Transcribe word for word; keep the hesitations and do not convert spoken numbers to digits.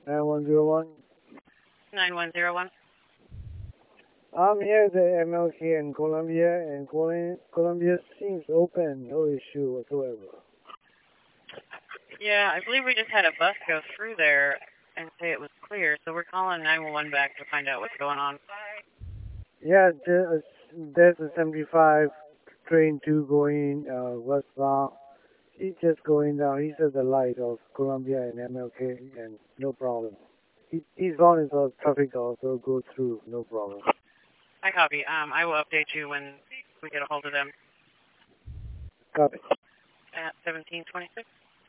nine one zero one. nine one zero one. I'm here at the M L K in Columbia, and Col- Columbia seems open, no issue whatsoever. Yeah, I believe we just had a bus go through there and say it was clear, so we're calling nine one one back to find out what's going on. Yeah, there's, there's a seventy-five train two going uh, westbound. He's just going down. He's at the light of Columbia and M L K, and no problem. He, he's gone into the traffic also go through, no problem. I copy. Um, I will update you when we get a hold of them. Copy. At seventeen twenty-six.